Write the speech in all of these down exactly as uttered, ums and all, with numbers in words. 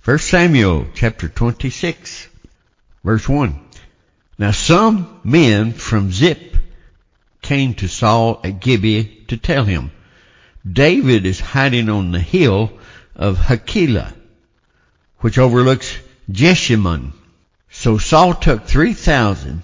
First Samuel chapter twenty-six, verse one. Now some men from Ziph came to Saul at Gibeah to tell him, David is hiding on the hill of Hachilah, which overlooks Jeshimon. So Saul took three thousand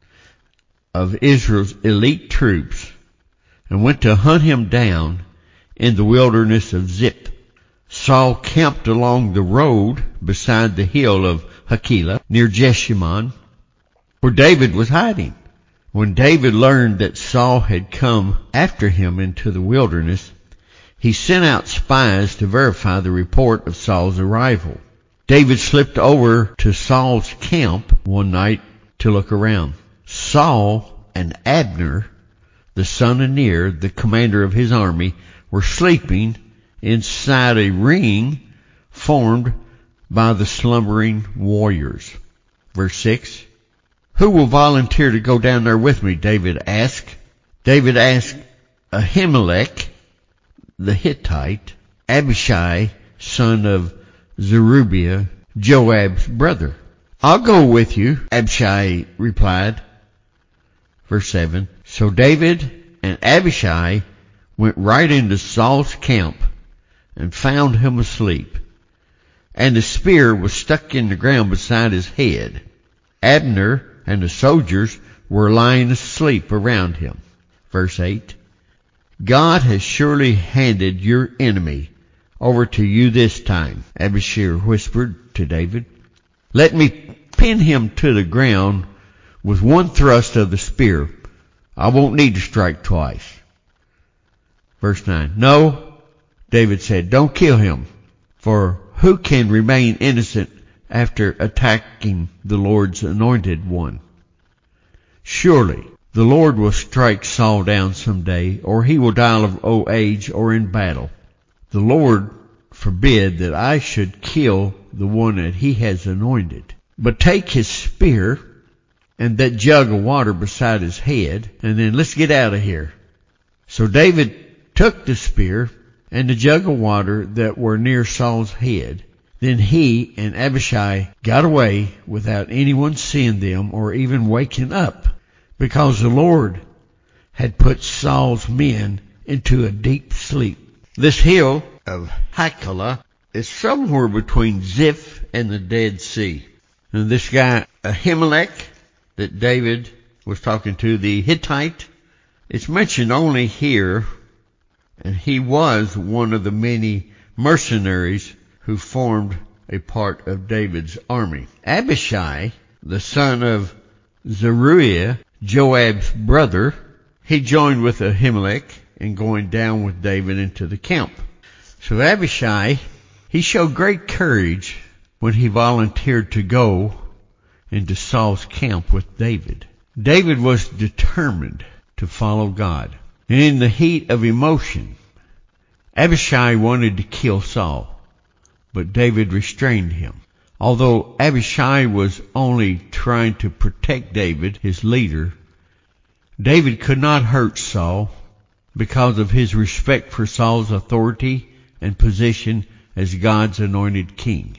of Israel's elite troops and went to hunt him down in the wilderness of Ziph. Saul camped along the road beside the hill of Hachilah near Jeshimon, where David was hiding. When David learned that Saul had come after him into the wilderness, he sent out spies to verify the report of Saul's arrival. David slipped over to Saul's camp one night to look around. Saul and Abner, the son of Ner, the commander of his army, were sleeping inside a ring formed by the slumbering warriors. Verse six. Who will volunteer to go down there with me? David asked. David asked Ahimelech the Hittite, Abishai, son of Zerubbabel, Joab's brother. I'll go with you, Abishai replied. Verse seven. So David and Abishai went right into Saul's camp and found him asleep, and the spear was stuck in the ground beside his head. Abner and the soldiers were lying asleep around him. Verse eight. God has surely handed your enemy over to you this time, Abishai whispered to David. Let me pin him to the ground with one thrust of the spear. I won't need to strike twice. Verse nine. No, David said, don't kill him, for who can remain innocent after attacking the Lord's anointed one? Surely the Lord will strike Saul down someday, or he will die of old age or in battle. The Lord forbid that I should kill the one that he has anointed. But take his spear and that jug of water beside his head, and then let's get out of here. So David took the spear and the jug of water that were near Saul's head. Then he and Abishai got away without anyone seeing them or even waking up, because the Lord had put Saul's men into a deep sleep. This hill of Hachilah is somewhere between Ziph and the Dead Sea. And this guy Ahimelech that David was talking to, the Hittite, it's mentioned only here, and he was one of the many mercenaries who formed a part of David's army. Abishai, the son of Zeruiah, Joab's brother, he joined with Ahimelech in going down with David into the camp. So Abishai, he showed great courage when he volunteered to go into Saul's camp with David. David was determined to follow God. And in the heat of emotion, Abishai wanted to kill Saul, but David restrained him. Although Abishai was only trying to protect David, his leader, David could not hurt Saul because of his respect for Saul's authority and position as God's anointed king.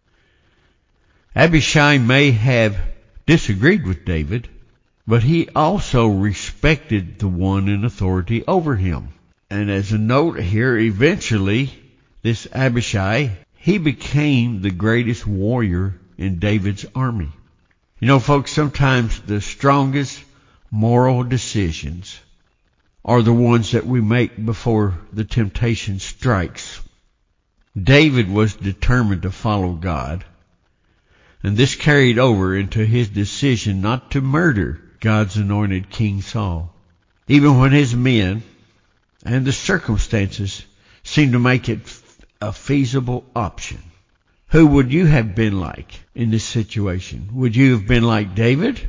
Abishai may have disagreed with David, but he also respected the one in authority over him. And as a note here, eventually, this Abishai, he became the greatest warrior in David's army. You know, folks, sometimes the strongest moral decisions are the ones that we make before the temptation strikes. David was determined to follow God, and this carried over into his decision not to murder God's anointed King Saul, even when his men and the circumstances seemed to make it a feasible option. Who would you have been like in this situation? Would you have been like David?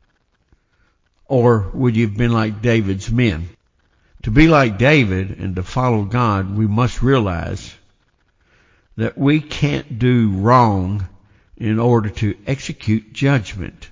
Or would you have been like David's men? To be like David and to follow God, we must realize that we can't do wrong in order to execute judgment.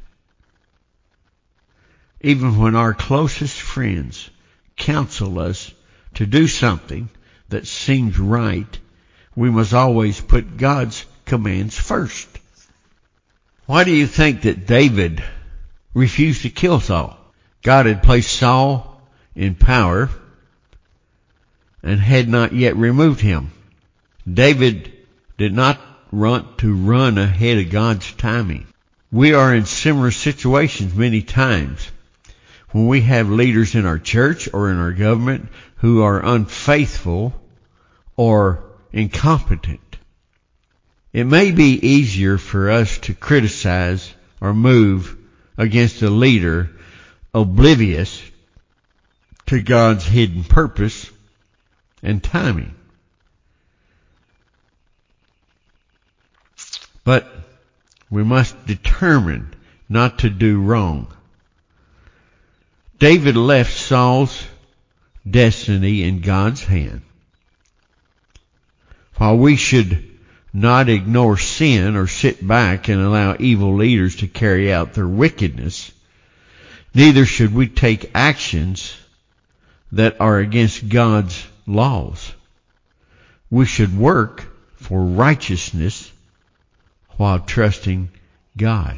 Even when our closest friends counsel us to do something that seems right, we must always put God's commands first. Why do you think that David refused to kill Saul? God had placed Saul in power and had not yet removed him. David did not want to run ahead of God's timing. We are in similar situations many times when we have leaders in our church or in our government who are unfaithful or incompetent. It may be easier for us to criticize or move against a leader oblivious to God's hidden purpose and timing. But we must determine not to do wrong. David left Saul's destiny in God's hand. While we should not ignore sin or sit back and allow evil leaders to carry out their wickedness, neither should we take actions that are against God's laws. We should work for righteousness while trusting God.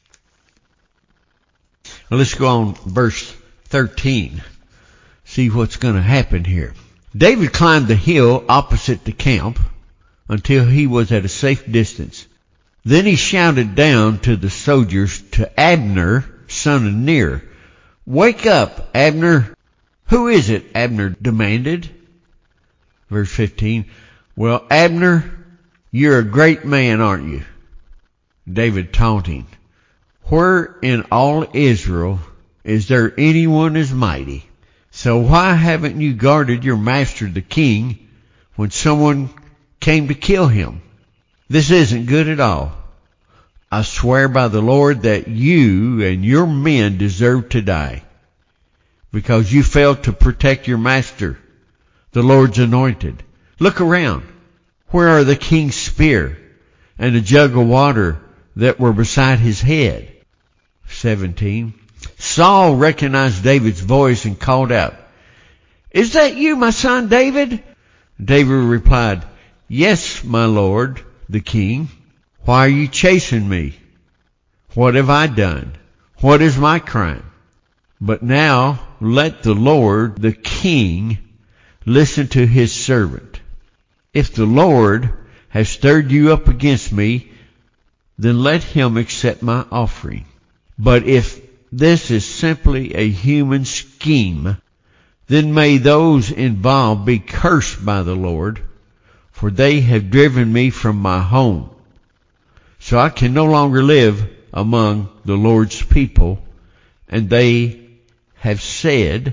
Now let's go on verse thirteen. See what's going to happen here. David climbed the hill opposite the camp until he was at a safe distance. Then he shouted down to the soldiers, to Abner, son of Ner, "Wake up, Abner." "Who is it?" Abner demanded. Verse fifteen. "Well, Abner, you're a great man, aren't you?" David taunting. "Where in all Israel is there anyone as mighty? So why haven't you guarded your master the king when someone came to kill him? This isn't good at all. I swear by the Lord that you and your men deserve to die, because you failed to protect your master, the Lord's anointed. Look around. Where are the king's spear and the jug of water that were beside his head?" seventeen. Saul recognized David's voice and called out, "Is that you, my son David?" David replied, "Yes, my lord, the king. Why are you chasing me? What have I done? What is my crime? But now let the Lord, the king, listen to his servant. If the Lord has stirred you up against me, then let him accept my offering. But if this is simply a human scheme, then may those involved be cursed by the Lord, for they have driven me from my home, so I can no longer live among the Lord's people, and they have said,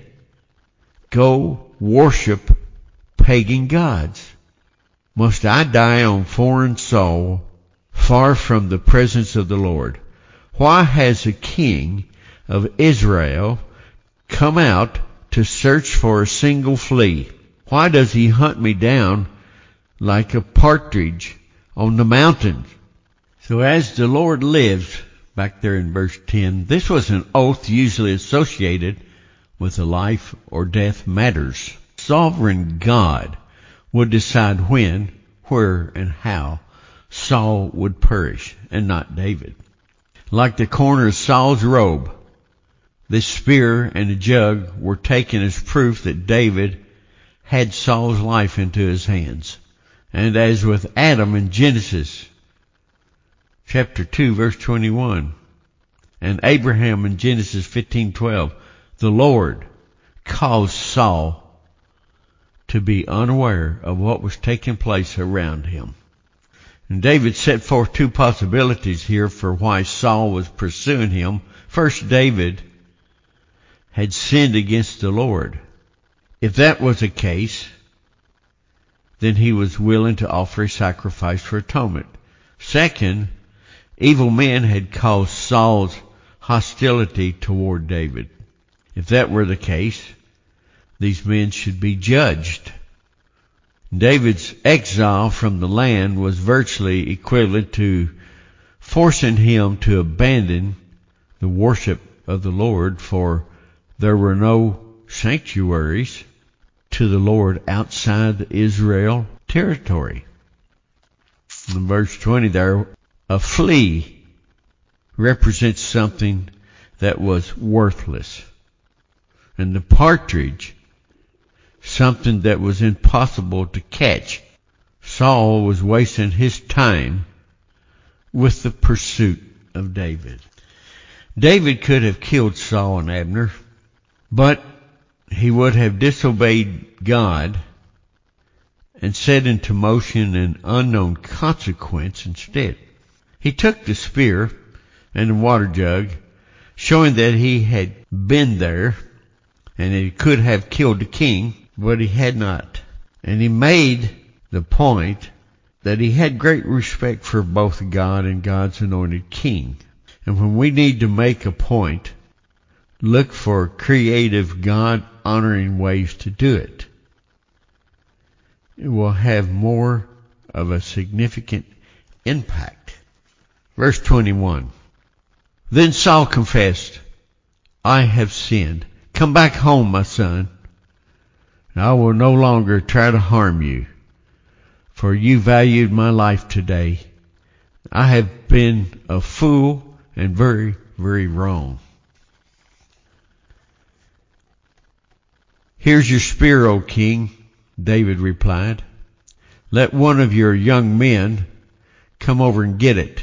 'Go worship pagan gods.' Must I die on foreign soil, far from the presence of the Lord? Why has the king of Israel come out to search for a single flea? Why does he hunt me down like a partridge on the mountains?" So as the Lord lives, back there in verse ten, this was an oath usually associated with the life or death matters. Sovereign God would decide when, where, and how Saul would perish, and not David. Like the corner of Saul's robe, this spear and the jug were taken as proof that David had Saul's life into his hands. And as with Adam in Genesis chapter two, verse twenty-one, and Abraham in Genesis fifteen twelve, the Lord caused Saul to be unaware of what was taking place around him. And David set forth two possibilities here for why Saul was pursuing him. First, David had sinned against the Lord. If that was the case, then he was willing to offer a sacrifice for atonement. Second, evil men had caused Saul's hostility toward David. If that were the case, these men should be judged. David's exile from the land was virtually equivalent to forcing him to abandon the worship of the Lord, for there were no sanctuaries to the Lord outside Israel territory. In verse twenty there, a flea represents something that was worthless. And the partridge, something that was impossible to catch. Saul was wasting his time with the pursuit of David. David could have killed Saul and Abner, but he would have disobeyed God and set into motion an unknown consequence instead. He took the spear and the water jug, showing that he had been there and he could have killed the king, but he had not. And he made the point that he had great respect for both God and God's anointed king. And when we need to make a point, look for creative, God-honoring ways to do it. It will have more of a significant impact. Verse twenty-one. Then Saul confessed, I have sinned. Come back home, my son, and I will no longer try to harm you, for you valued my life today. I have been a fool and very, very wrong. Here's your spear, O king, David replied. Let one of your young men come over and get it.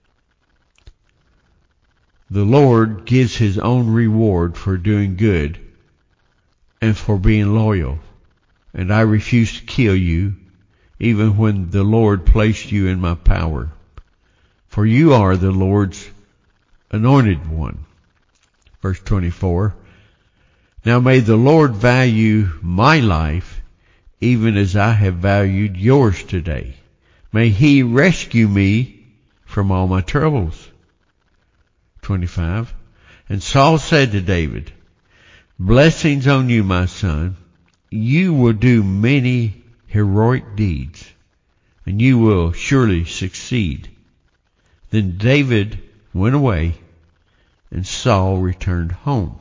The Lord gives his own reward for doing good and for being loyal, and I refuse to kill you, even when the Lord placed you in my power. For you are the Lord's anointed one. Verse twenty-four. Now may the Lord value my life, even as I have valued yours today. May he rescue me from all my troubles. twenty-five. And Saul said to David, blessings on you, my son. You will do many heroic deeds, and you will surely succeed. Then David went away, and Saul returned home.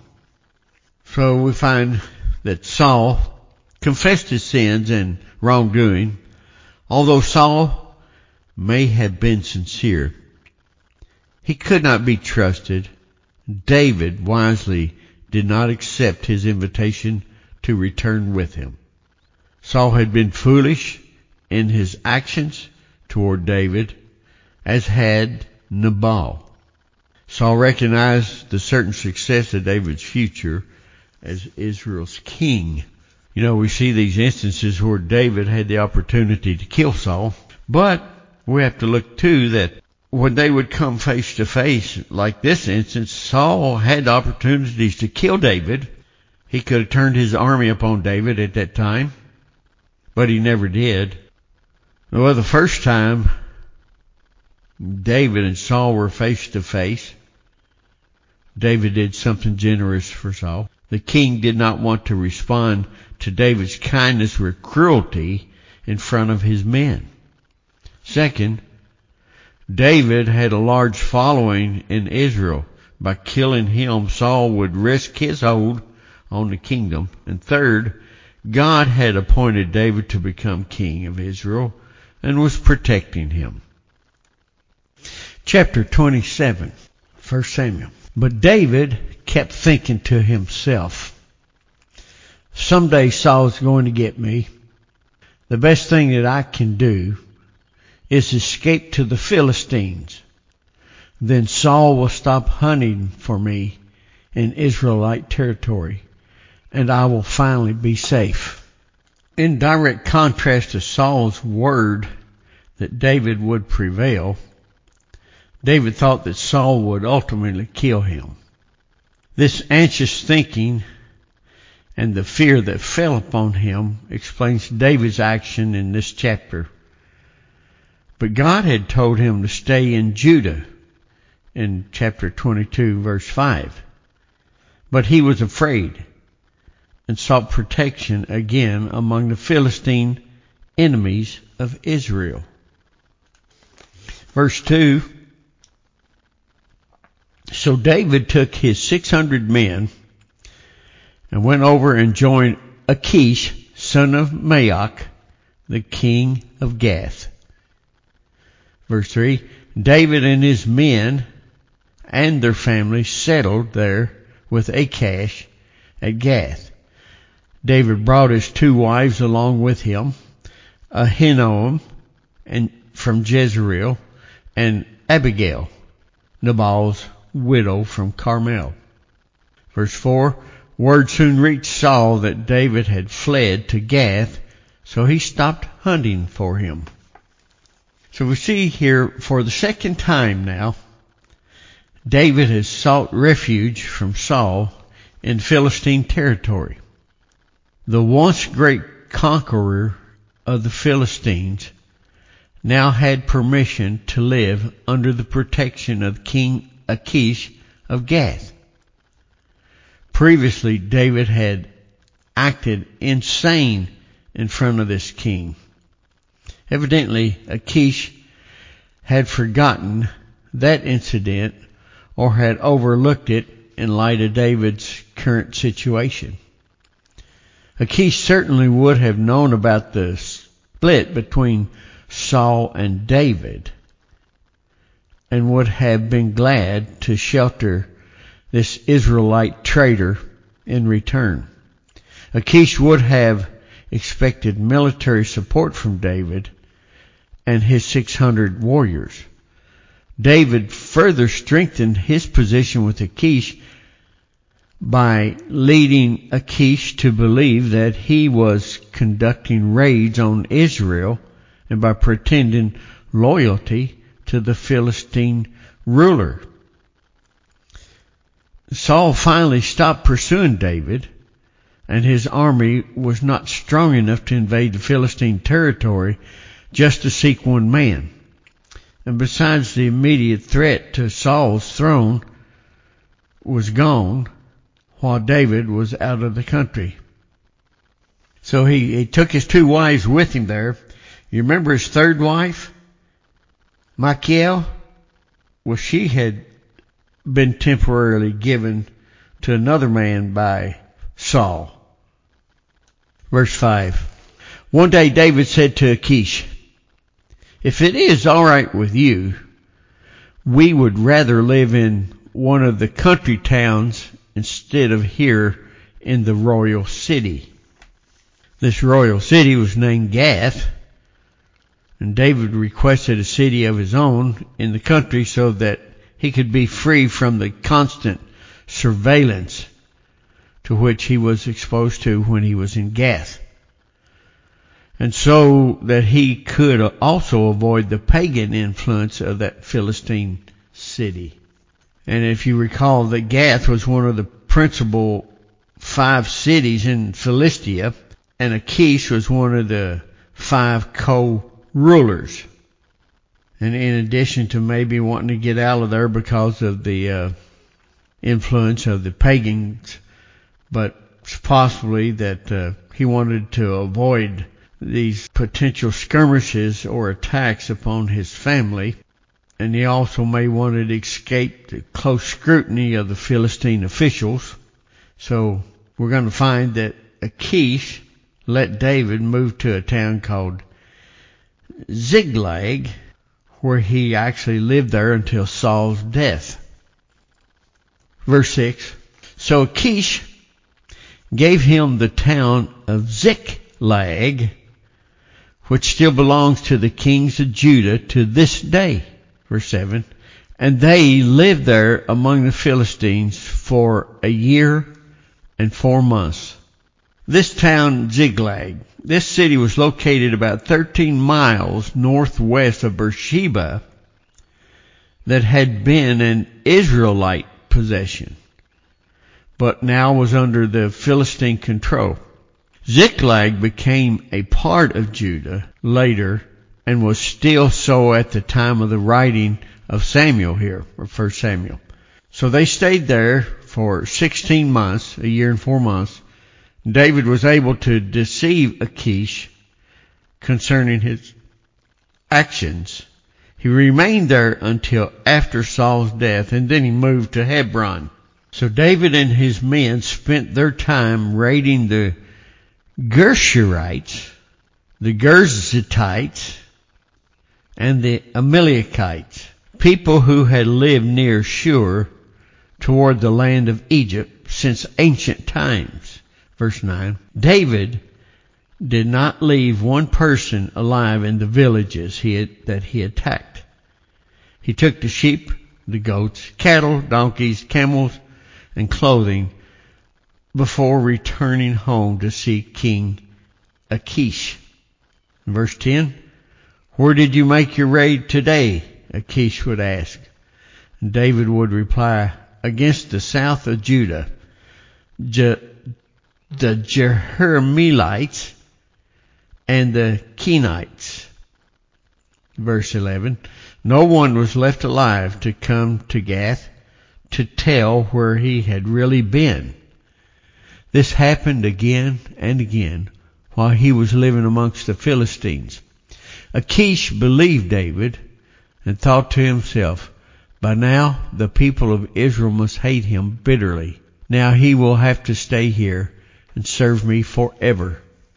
So we find that Saul confessed his sins and wrongdoing. Although Saul may have been sincere, he could not be trusted. David wisely did not accept his invitation to return with him. Saul had been foolish in his actions toward David, as had Nabal. Saul recognized the certain success of David's future as Israel's king. You know, we see these instances where David had the opportunity to kill Saul, but we have to look too that when they would come face to face, like this instance, Saul had opportunities to kill David. He could have turned his army upon David at that time, but he never did. Well, the first time David and Saul were face to face, David did something generous for Saul. The king did not want to respond to David's kindness with cruelty in front of his men. Second, David had a large following in Israel. By killing him, Saul would risk his hold on the kingdom. And third, God had appointed David to become king of Israel and was protecting him. Chapter twenty-seven, First Samuel. But David kept thinking to himself, someday Saul's going to get me. The best thing that I can do is escape to the Philistines. Then Saul will stop hunting for me in Israelite territory, and I will finally be safe. In direct contrast to Saul's word that David would prevail, David thought that Saul would ultimately kill him. This anxious thinking and the fear that fell upon him explains David's action in this chapter. But God had told him to stay in Judah in chapter twenty-two, verse five. But he was afraid and sought protection again among the Philistine enemies of Israel. Verse two. So David took his six hundred men and went over and joined Achish, son of Maoch, the king of Gath. Verse three, David and his men and their families settled there with Achish at Gath. David brought his two wives along with him, Ahinoam and from Jezreel, and Abigail, Nabal's widow from Carmel. Verse four, word soon reached Saul that David had fled to Gath, so he stopped hunting for him. So we see here for the second time now, David has sought refuge from Saul in Philistine territory. The once great conqueror of the Philistines now had permission to live under the protection of King Achish of Gath. Previously, David had acted insane in front of this king. Evidently, Achish had forgotten that incident or had overlooked it in light of David's current situation. Achish certainly would have known about the split between Saul and David and would have been glad to shelter this Israelite traitor in return. Achish would have expected military support from David and his six hundred warriors. David further strengthened his position with Achish by leading Achish to believe that he was conducting raids on Israel and by pretending loyalty to the Philistine ruler. Saul finally stopped pursuing David, and his army was not strong enough to invade the Philistine territory just to seek one man. And besides, the immediate threat to Saul's throne was gone while David was out of the country. So he, he took his two wives with him there. You remember his third wife, Michal? Well, she had been temporarily given to another man by Saul. Verse five. One day David said to Achish, if it is all right with you, we would rather live in one of the country towns instead of here in the royal city. This royal city was named Gath, and David requested a city of his own in the country so that he could be free from the constant surveillance to which he was exposed to when he was in Gath, and so that he could also avoid the pagan influence of that Philistine city. And if you recall that Gath was one of the principal five cities in Philistia, and Achish was one of the five co-rulers. And in addition to maybe wanting to get out of there because of the uh, influence of the pagans, but possibly that uh, he wanted to avoid these potential skirmishes or attacks upon his family. And he also may wanted to escape the close scrutiny of the Philistine officials. So we're going to find that Achish let David move to a town called Ziklag, where he actually lived there until Saul's death. Verse six. So Achish gave him the town of Ziklag, which still belongs to the kings of Judah to this day. Verse seven. And they lived there among the Philistines for a year and four months. This town, Ziklag, this city was located about thirteen miles northwest of Beersheba, that had been an Israelite possession, but now was under the Philistine control. Ziklag became a part of Judah later and was still so at the time of the writing of Samuel here, or First Samuel. So they stayed there for sixteen months, a year and four months. David was able to deceive Achish concerning his actions. He remained there until after Saul's death, and then he moved to Hebron. So David and his men spent their time raiding the Gershurites, the Gerzitites, and the Amalekites, people who had lived near Shur toward the land of Egypt since ancient times. Verse nine, David did not leave one person alive in the villages he had, that he attacked. He took the sheep, the goats, cattle, donkeys, camels, and clothing before returning home to see King Achish. Verse ten, where did you make your raid today? Achish would ask. And David would reply, against the south of Judah, Je- the Jerahmeelites and the Kenites. Verse eleven, no one was left alive to come to Gath to tell where he had really been. This happened again and again while he was living amongst the Philistines. Achish believed David and thought to himself, by now the people of Israel must hate him bitterly. Now he will have to stay here and serve me forever.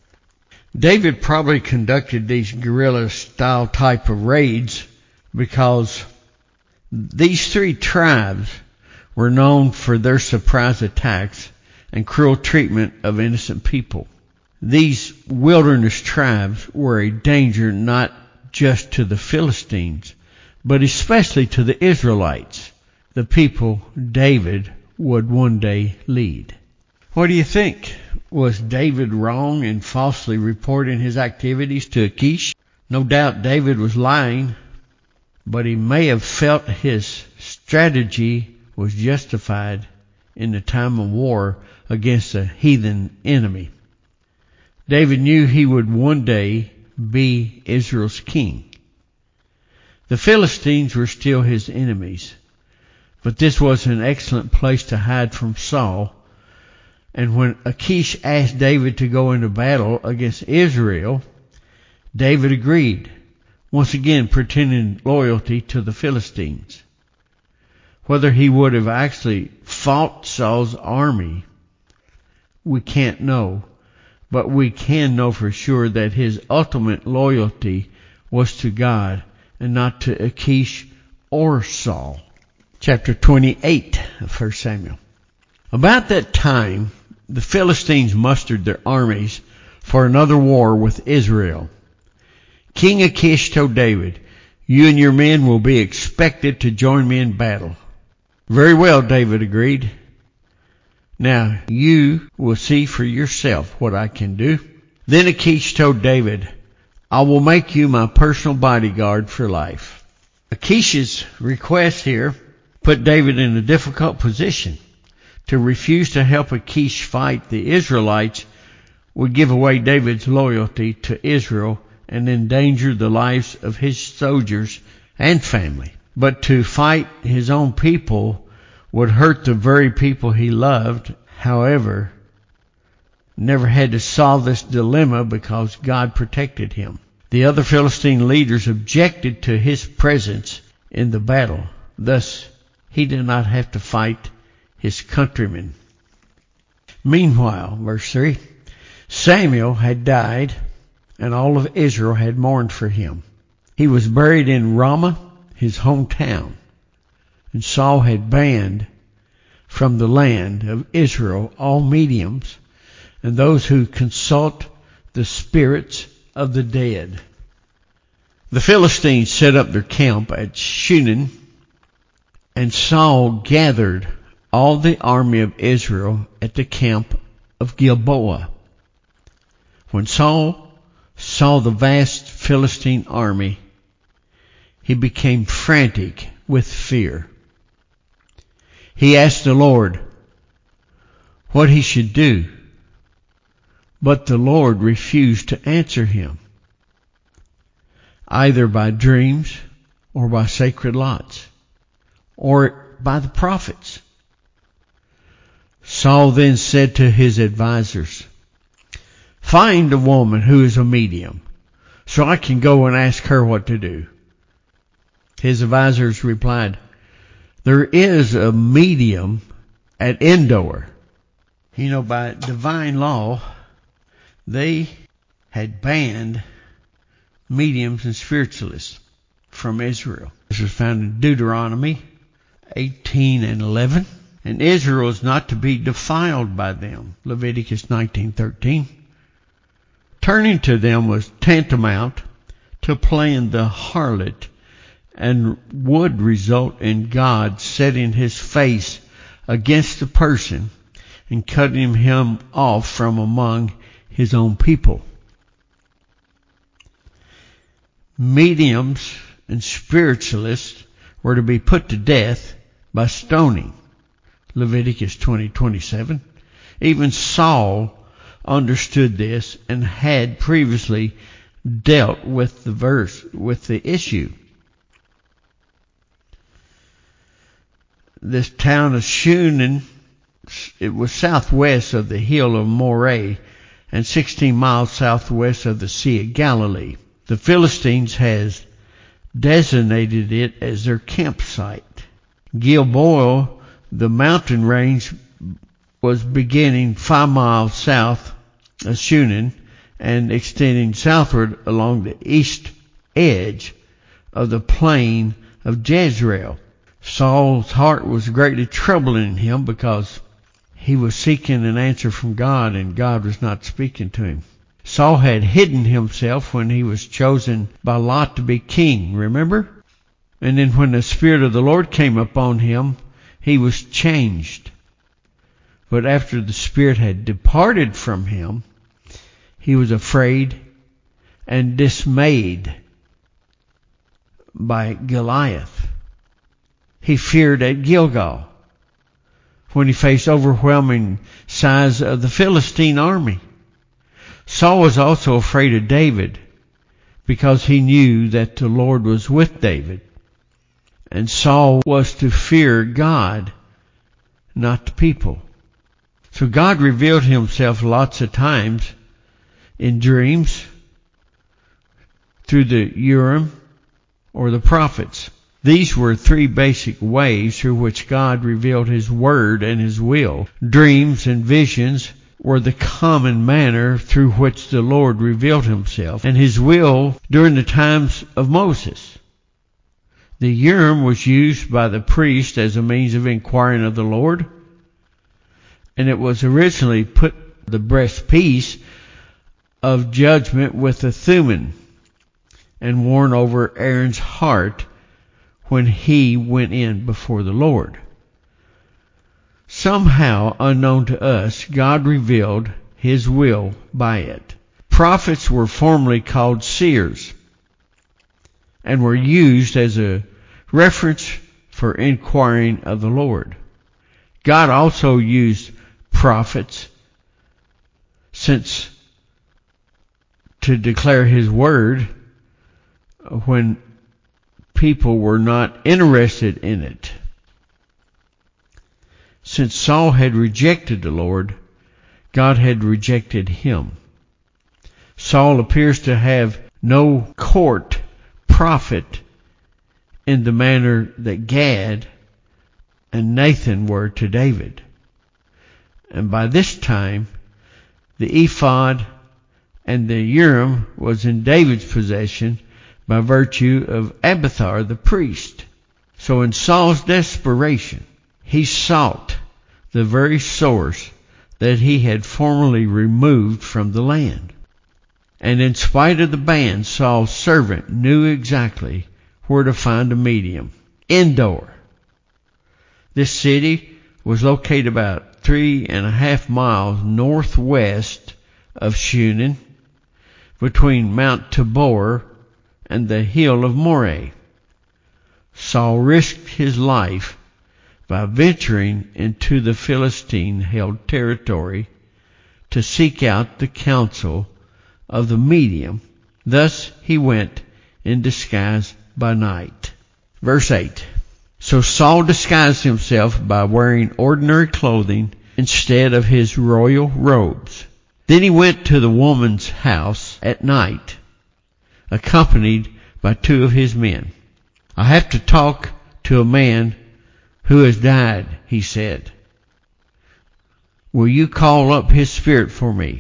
David probably conducted these guerrilla-style type of raids because these three tribes were known for their surprise attacks and cruel treatment of innocent people. These wilderness tribes were a danger not just to the Philistines, but especially to the Israelites, the people David would one day lead. What do you think? Was David wrong in falsely reporting his activities to Achish? No doubt David was lying, but he may have felt his strategy was justified in the time of war against a heathen enemy. David knew he would one day be Israel's king. The Philistines were still his enemies, but this was an excellent place to hide from Saul. And when Achish asked David to go into battle against Israel, David agreed, once again pretending loyalty to the Philistines. Whether he would have actually fought Saul's army, we can't know, but we can know for sure that his ultimate loyalty was to God and not to Achish or Saul. Chapter twenty-eight of First Samuel. About that time, the Philistines mustered their armies for another war with Israel. King Achish told David, you and your men will be expected to join me in battle. Very well, David agreed. Now you will see for yourself what I can do. Then Achish told David, I will make you my personal bodyguard for life. Achish's request here put David in a difficult position. To refuse to help Achish fight the Israelites would give away David's loyalty to Israel and endanger the lives of his soldiers and family. But to fight his own people would hurt the very people he loved. However, never had to solve this dilemma because God protected him. The other Philistine leaders objected to his presence in the battle. Thus, he did not have to fight his countrymen. Meanwhile, verse three, Samuel had died and all of Israel had mourned for him. He was buried in Ramah, his hometown, and Saul had banned from the land of Israel all mediums and those who consult the spirits of the dead. The Philistines set up their camp at Shunem, and Saul gathered all the army of Israel at the camp of Gilboa. When Saul saw the vast Philistine army, he became frantic with fear. He asked the Lord what he should do, but the Lord refused to answer him, either by dreams or by sacred lots or by the prophets. Saul then said to his advisors, find a woman who is a medium so I can go and ask her what to do. His advisors replied, there is a medium at Endor. You know, by divine law, they had banned mediums and spiritualists. from Israel. This is found in Deuteronomy eighteen and eleven. And Israel is not to be defiled by them. Leviticus nineteen thirteen. Turning to them was tantamount to playing the harlot, and would result in God setting his face against the person and cutting him off from among his own people. Mediums and spiritualists were to be put to death by stoning. Leviticus twenty twenty-seven. Even Saul understood this and had previously dealt with the verse, with the issue. This town of Shunem, it was southwest of the hill of Moreh and sixteen miles southwest of the Sea of Galilee. The Philistines has designated it as their campsite. Gilboa, the mountain range, was beginning five miles south of Shunem and extending southward along the east edge of the plain of Jezreel. Saul's heart was greatly troubling him because he was seeking an answer from God and God was not speaking to him. Saul had hidden himself when he was chosen by Lot to be king, remember? And then when the Spirit of the Lord came upon him, he was changed. But after the Spirit had departed from him, he was afraid and dismayed by Goliath. He feared at Gilgal when he faced overwhelming size of the Philistine army. Saul was also afraid of David because he knew that the Lord was with David. And Saul was to fear God, not the people. So God revealed himself lots of times in dreams through the Urim or the prophets. These were three basic ways through which God revealed his word and his will. Dreams and visions were the common manner through which the Lord revealed himself and his will during the times of Moses. The Urim was used by the priest as a means of inquiring of the Lord, and it was originally put the breastpiece of judgment with the Thummim and worn over Aaron's heart when he went in before the Lord. Somehow, unknown to us, God revealed his will by it. Prophets were formerly called seers and were used as a reference for inquiring of the Lord. God also used prophets since to declare his word when people were not interested in it. Since Saul had rejected the Lord, God had rejected him. Saul appears to have no court prophet in the manner that Gad and Nathan were to David. And by this time, the ephod and the Urim was in David's possession by virtue of Abiathar the priest. So in Saul's desperation, he sought the very source that he had formerly removed from the land. And in spite of the ban, Saul's servant knew exactly where to find a medium. Endor. This city was located about three and a half miles northwest of Shunem, between Mount Tabor and the hill of Moreh. Saul risked his life by venturing into the Philistine-held territory to seek out the counsel of the medium. Thus he went in disguise by night. Verse eight. So Saul disguised himself by wearing ordinary clothing instead of his royal robes. Then he went to the woman's house at night, accompanied by two of his men. I have to talk to a man who has died, he said. Will you call up his spirit for me?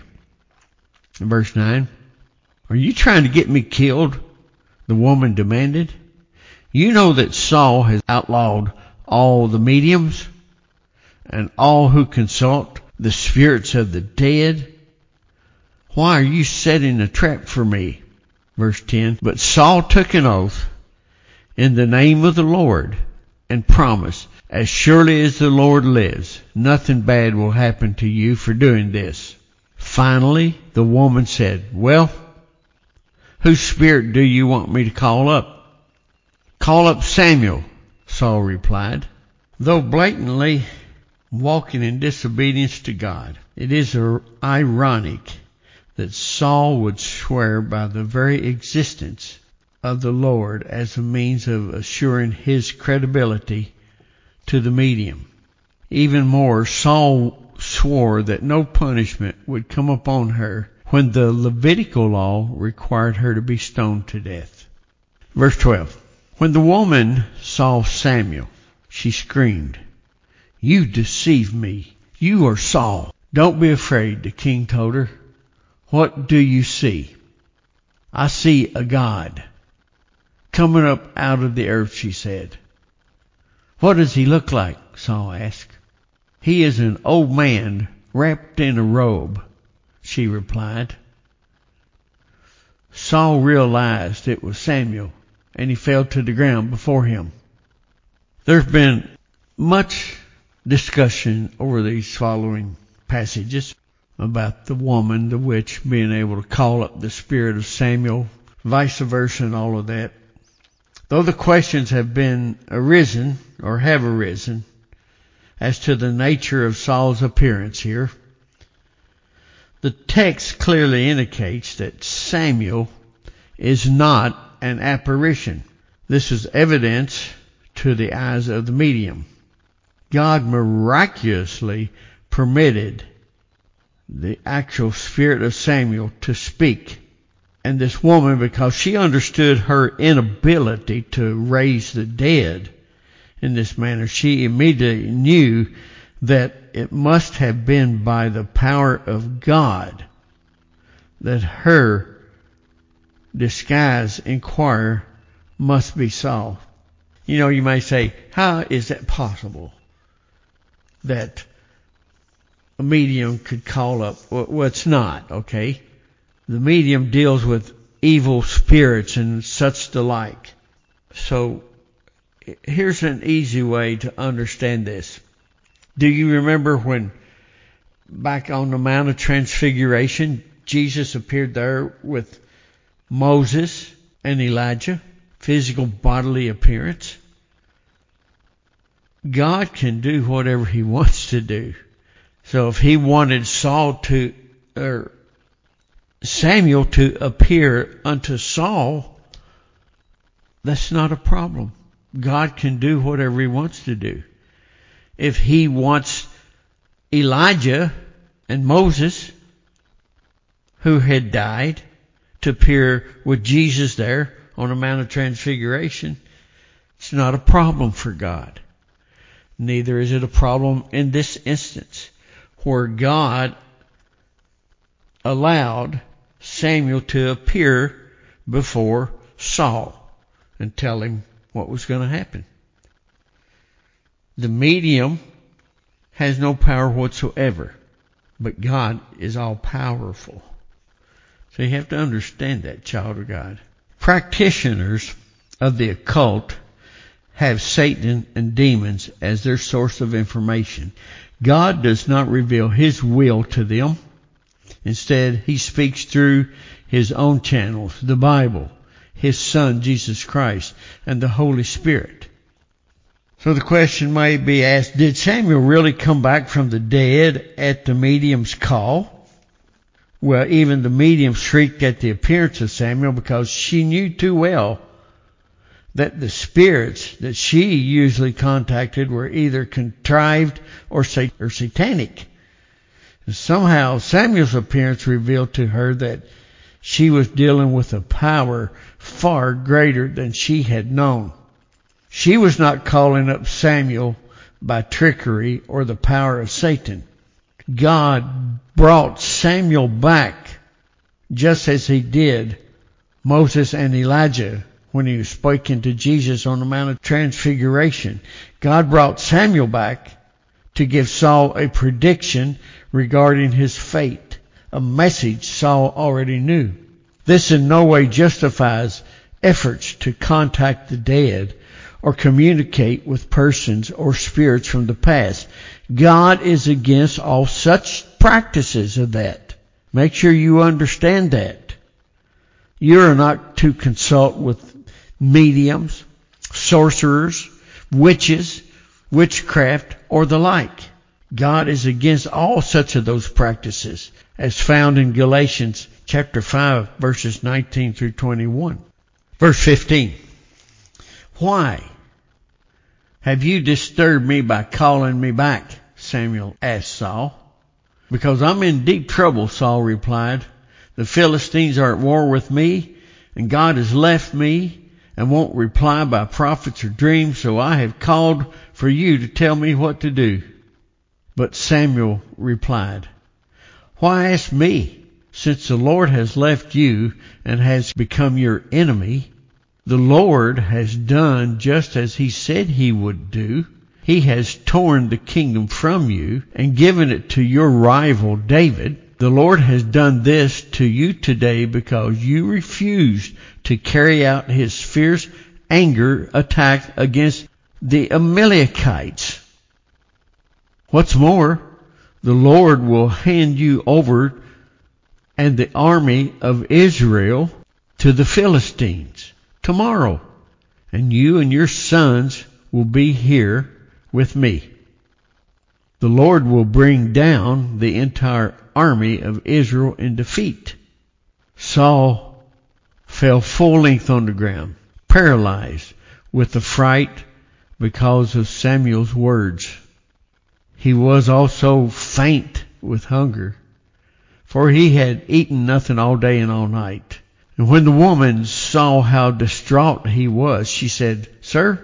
Verse nine. Are you trying to get me killed? The woman demanded. You know that Saul has outlawed all the mediums and all who consult the spirits of the dead. Why are you setting a trap for me? Verse ten. But Saul took an oath in the name of the Lord and promised, as surely as the Lord lives, nothing bad will happen to you for doing this. Finally, the woman said, well, whose spirit do you want me to call up? Call up Samuel, Saul replied. Though blatantly walking in disobedience to God, it is ironic that Saul would swear by the very existence of the Lord as a means of assuring his credibility to the medium. Even more, Saul swore that no punishment would come upon her when the Levitical law required her to be stoned to death. Verse twelve. When the woman saw Samuel, she screamed, you deceived me. You are Saul. Don't be afraid, the king told her. What do you see? I see a God coming up out of the earth, she said. What does he look like? Saul asked. He is an old man wrapped in a robe, she replied. Saul realized it was Samuel, and he fell to the ground before him. There's been much discussion over these following passages about the woman, the witch, being able to call up the spirit of Samuel, vice versa, and all of that. Though the questions have been arisen, or have arisen, as to the nature of Saul's appearance here, the text clearly indicates that Samuel is not an apparition. This is evidence to the eyes of the medium. God miraculously permitted the actual spirit of Samuel to speak. And this woman, because she understood her inability to raise the dead in this manner, she immediately knew that it must have been by the power of God that her disguise inquirer must be solved. You know, you may say, how is that possible that a medium could call up? Well, it's not, okay? The medium deals with evil spirits and such the like. So here's an easy way to understand this. Do you remember when back on the Mount of Transfiguration, Jesus appeared there with Moses and Elijah, physical bodily appearance? God can do whatever he wants to do. So if he wanted Saul to, or Samuel to appear unto Saul, that's not a problem. God can do whatever he wants to do. If he wants Elijah and Moses, who had died, to appear with Jesus there on the Mount of Transfiguration, it's not a problem for God. Neither is it a problem in this instance, where God allowed Samuel to appear before Saul and tell him what was going to happen. The medium has no power whatsoever, but God is all powerful. So you have to understand that, child of God. Practitioners of the occult have Satan and demons as their source of information. God does not reveal his will to them. Instead, he speaks through his own channels, the Bible, his Son, Jesus Christ, and the Holy Spirit. So the question may be asked, did Samuel really come back from the dead at the medium's call? Well, even the medium shrieked at the appearance of Samuel because she knew too well that the spirits that she usually contacted were either contrived or, sat- or satanic. And somehow Samuel's appearance revealed to her that she was dealing with a power far greater than she had known. She was not calling up Samuel by trickery or the power of Satan. God brought Samuel back just as he did Moses and Elijah when he was speaking to Jesus on the Mount of Transfiguration. God brought Samuel back to give Saul a prediction regarding his fate, a message Saul already knew. This in no way justifies efforts to contact the dead or communicate with persons or spirits from the past. God is against all such practices of that. Make sure you understand that. You are not to consult with mediums, sorcerers, witches, witchcraft, or the like. God is against all such of those practices, as found in Galatians chapter five, verses nineteen through twenty-one. Verse fifteen. Why have you disturbed me by calling me back? Samuel asked Saul. Because I'm in deep trouble, Saul replied. The Philistines are at war with me, and God has left me and won't reply by prophets or dreams, so I have called for you to tell me what to do. But Samuel replied, why ask me, since the Lord has left you and has become your enemy? The Lord has done just as he said he would do. He has torn the kingdom from you and given it to your rival David. The Lord has done this to you today because you refused to carry out his fierce anger attack against the Amalekites. What's more, the Lord will hand you over and the army of Israel to the Philistines tomorrow, and you and your sons will be here with me. The Lord will bring down the entire army of Israel in defeat. Saul fell full length on the ground, paralyzed with the fright because of Samuel's words. He was also faint with hunger, for he had eaten nothing all day and all night. And when the woman saw how distraught he was, she said, Sir,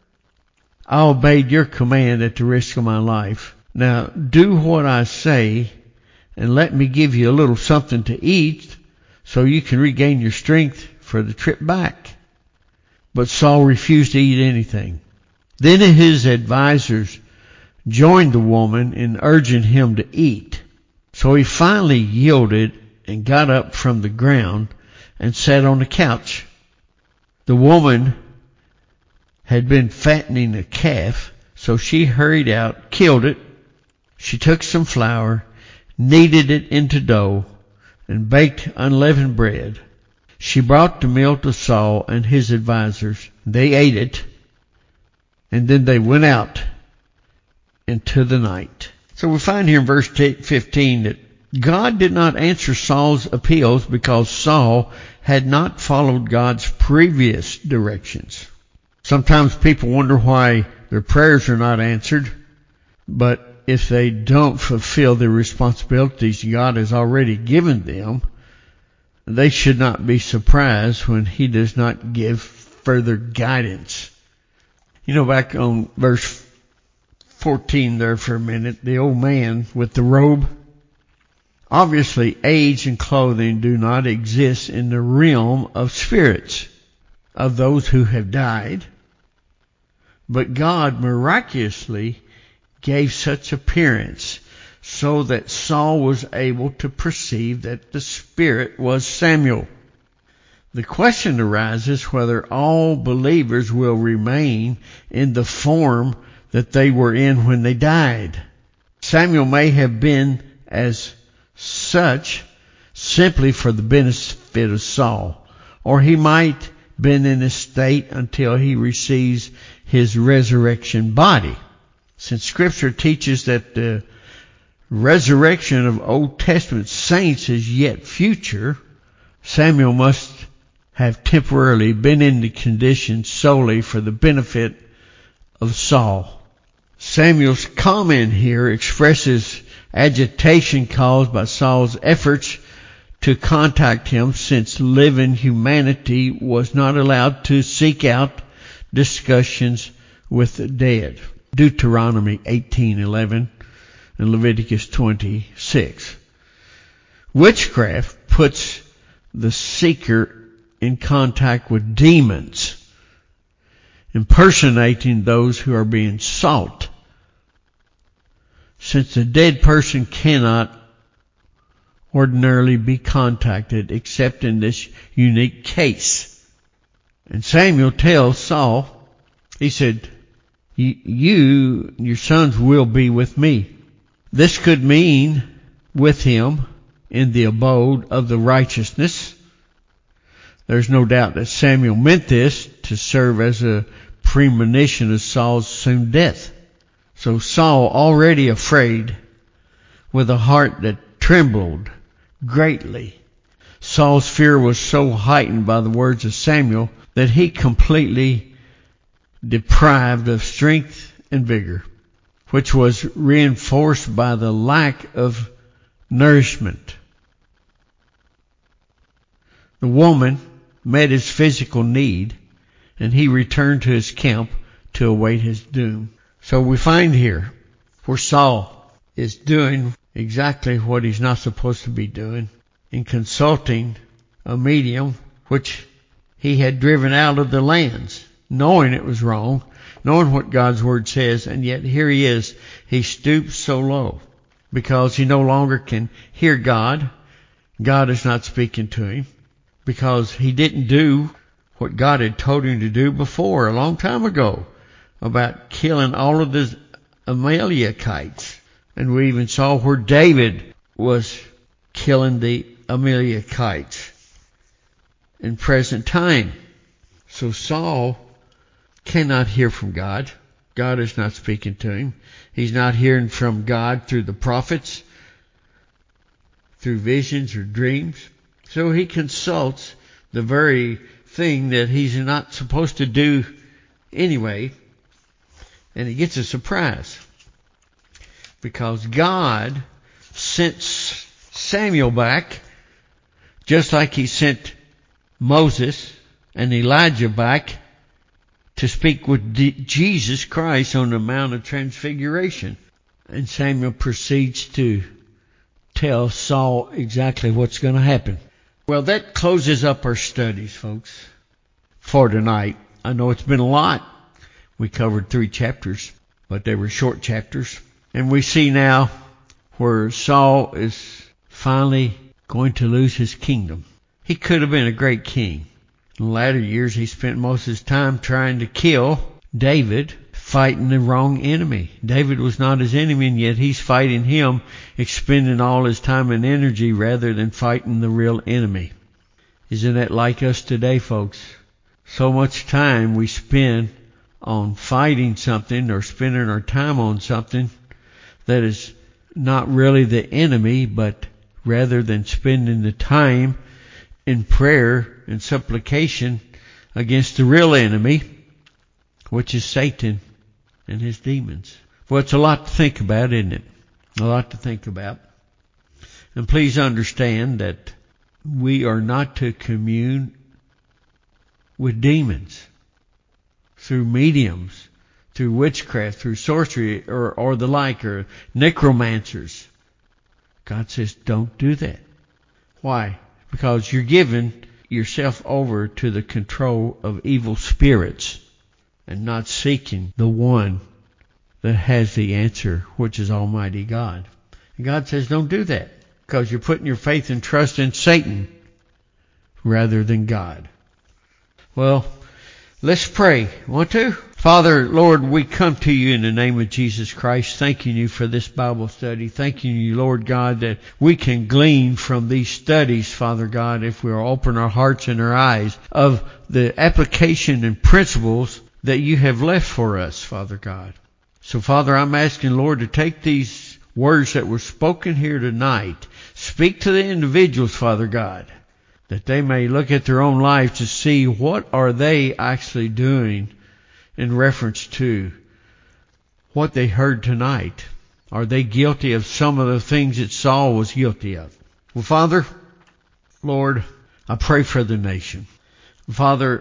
I obeyed your command at the risk of my life. Now do what I say and let me give you a little something to eat so you can regain your strength for the trip back. But Saul refused to eat anything. Then his advisors joined the woman in urging him to eat. So he finally yielded and got up from the ground and sat on the couch. The woman had been fattening a calf, so she hurried out, killed it. She took some flour, kneaded it into dough, and baked unleavened bread. She brought the meal to Saul and his advisors. They ate it, and then they went out into the night. So we find here in verse fifteen that God did not answer Saul's appeals because Saul had not followed God's previous directions. Sometimes people wonder why their prayers are not answered, but if they don't fulfill the responsibilities God has already given them, they should not be surprised when he does not give further guidance. You know, back on verse fourteen there for a minute, the old man with the robe. Obviously, age and clothing do not exist in the realm of spirits of those who have died, but God miraculously gave such appearance so that Saul was able to perceive that the spirit was Samuel. The question arises whether all believers will remain in the form that they were in when they died. Samuel may have been as such simply for the benefit of Saul, or he might been in a state until he receives his resurrection body. Since Scripture teaches that the resurrection of Old Testament saints is yet future, Samuel must have temporarily been in the condition solely for the benefit of Saul. Samuel's comment here expresses agitation caused by Saul's efforts to contact him, since living humanity was not allowed to seek out discussions with the dead. Deuteronomy eighteen eleven and Leviticus twenty-six. Witchcraft puts the seeker in contact with demons, impersonating those who are being sought. Since a dead person cannot ordinarily be contacted except in this unique case. And Samuel tells Saul, he said, you, your sons will be with me. This could mean with him in the abode of the righteousness. There's no doubt that Samuel meant this to serve as a premonition of Saul's soon death. So Saul, already afraid, with a heart that trembled greatly, Saul's fear was so heightened by the words of Samuel that he completely deprived of strength and vigor, which was reinforced by the lack of nourishment. The woman met his physical need, and he returned to his camp to await his doom. So we find here where Saul is doing exactly what he's not supposed to be doing in consulting a medium which he had driven out of the lands, knowing it was wrong, knowing what God's word says, and yet here he is. He stoops so low because he no longer can hear God. God is not speaking to him because he didn't do what God had told him to do before, a long time ago, about killing all of the Amalekites. And we even saw where David was killing the Amalekites in present time. So Saul cannot hear from God. God is not speaking to him. He's not hearing from God through the prophets, through visions or dreams. So he consults the very thing that he's not supposed to do anyway. And he gets a surprise, because God sent Samuel back just like he sent Moses and Elijah back to speak with D- Jesus Christ on the Mount of Transfiguration. And Samuel proceeds to tell Saul exactly what's going to happen. Well, that closes up our studies, folks, for tonight. I know it's been a lot. We covered three chapters, but they were short chapters. And we see now where Saul is finally going to lose his kingdom. He could have been a great king. In the latter years, he spent most of his time trying to kill David, fighting the wrong enemy. David was not his enemy, and yet he's fighting him, expending all his time and energy rather than fighting the real enemy. Isn't that like us today, folks? So much time we spend on fighting something or spending our time on something that is not really the enemy, but rather than spending the time in prayer and supplication against the real enemy, which is Satan and his demons. Well, it's a lot to think about, isn't it? A lot to think about. And please understand that we are not to commune with demons through mediums, through witchcraft, through sorcery, or, or the like, or necromancers. God says, don't do that. Why? Because you're giving yourself over to the control of evil spirits and not seeking the one that has the answer, which is Almighty God. And God says, don't do that, because you're putting your faith and trust in Satan rather than God. Well, let's pray. Want to? Father, Lord, we come to you in the name of Jesus Christ, thanking you for this Bible study. Thanking you, Lord God, that we can glean from these studies, Father God, if we open our hearts and our eyes, of the application and principles that you have left for us, Father God. So, Father, I'm asking, Lord, to take these words that were spoken here tonight, speak to the individuals, Father God, that they may look at their own life to see what are they actually doing in reference to what they heard tonight. Are they guilty of some of the things that Saul was guilty of? Well, Father, Lord, I pray for the nation. Father,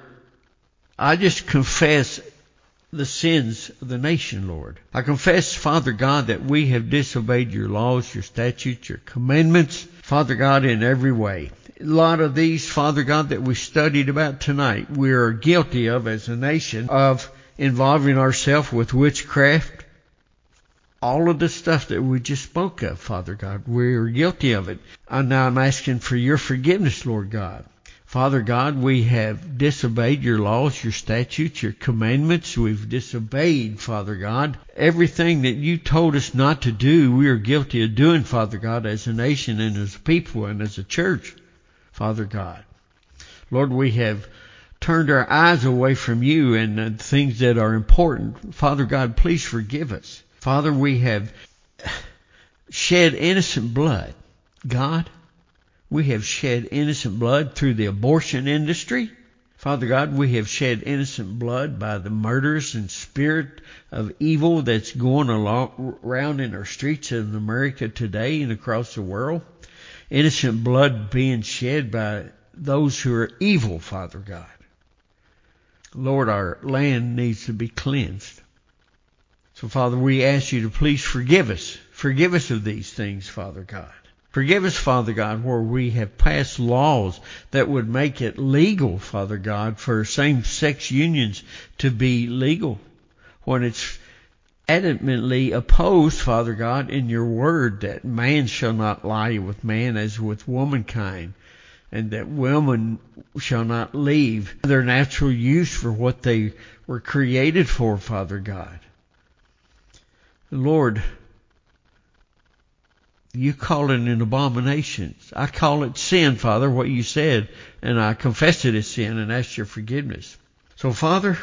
I just confess the sins of the nation, Lord. I confess, Father God, that we have disobeyed your laws, your statutes, your commandments, Father God, in every way. A lot of these, Father God, that we studied about tonight, we are guilty of as a nation of involving ourselves with witchcraft. All of the stuff that we just spoke of, Father God, we're guilty of it. And now I'm asking for your forgiveness, Lord God. Father God, we have disobeyed your laws, your statutes, your commandments. We've disobeyed, Father God. Everything that you told us not to do, we are guilty of doing, Father God, as a nation and as a people and as a church, Father God. Lord, we have turned our eyes away from you and the things that are important. Father God, please forgive us. Father, we have shed innocent blood. God, we have shed innocent blood through the abortion industry. Father God, we have shed innocent blood by the murders and spirit of evil that's going along, around in our streets of America today and across the world. Innocent blood being shed by those who are evil, Father God. Lord, our land needs to be cleansed. So, Father, we ask you to please forgive us. Forgive us of these things, Father God. Forgive us, Father God, where we have passed laws that would make it legal, Father God, for same-sex unions to be legal, when it's adamantly opposed, Father God, in your word that man shall not lie with man as with womankind, and that women shall not leave their natural use for what they were created for, Father God. Lord, you call it an abomination. I call it sin, Father, what you said, and I confess it as sin and ask your forgiveness. So, Father,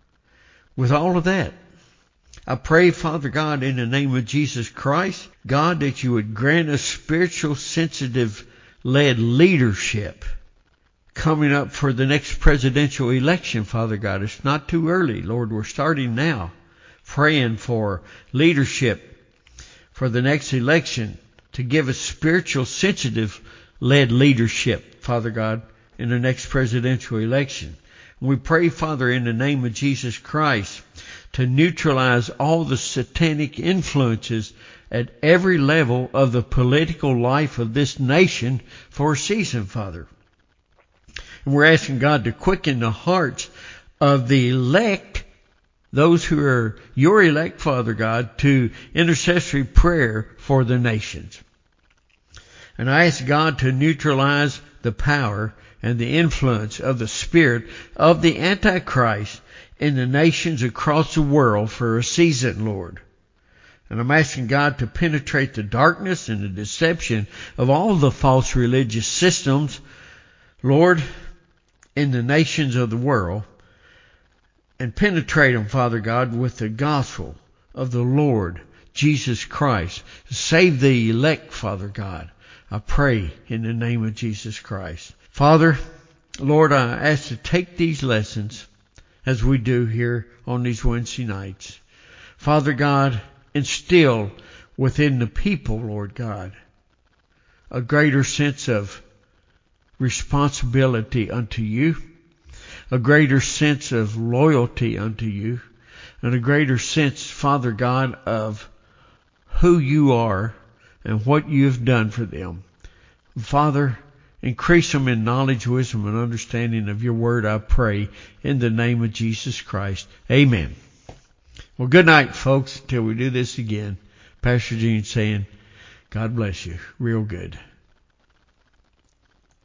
with all of that, I pray, Father God, in the name of Jesus Christ, God, that you would grant us spiritual, sensitive-led leadership coming up for the next presidential election, Father God. It's not too early, Lord. We're starting now, praying for leadership for the next election to give us spiritual, sensitive-led leadership, Father God, in the next presidential election. We pray, Father, in the name of Jesus Christ, to neutralize all the satanic influences at every level of the political life of this nation for a season, Father. And we're asking God to quicken the hearts of the elect, those who are your elect, Father God, to intercessory prayer for the nations. And I ask God to neutralize the power and the influence of the spirit of the Antichrist in the nations across the world for a season, Lord. And I'm asking God to penetrate the darkness and the deception of all the false religious systems, Lord, in the nations of the world, and penetrate them, Father God, with the gospel of the Lord Jesus Christ. Save the elect, Father God. I pray in the name of Jesus Christ. Father, Lord, I ask to take these lessons as we do here on these Wednesday nights. Father God, instill within the people, Lord God, a greater sense of responsibility unto you, a greater sense of loyalty unto you, and a greater sense, Father God, of who you are and what you have done for them. Father, increase them in knowledge, wisdom, and understanding of your word, I pray, in the name of Jesus Christ. Amen. Well, good night, folks, until we do this again. Pastor Gene saying, God bless you real good.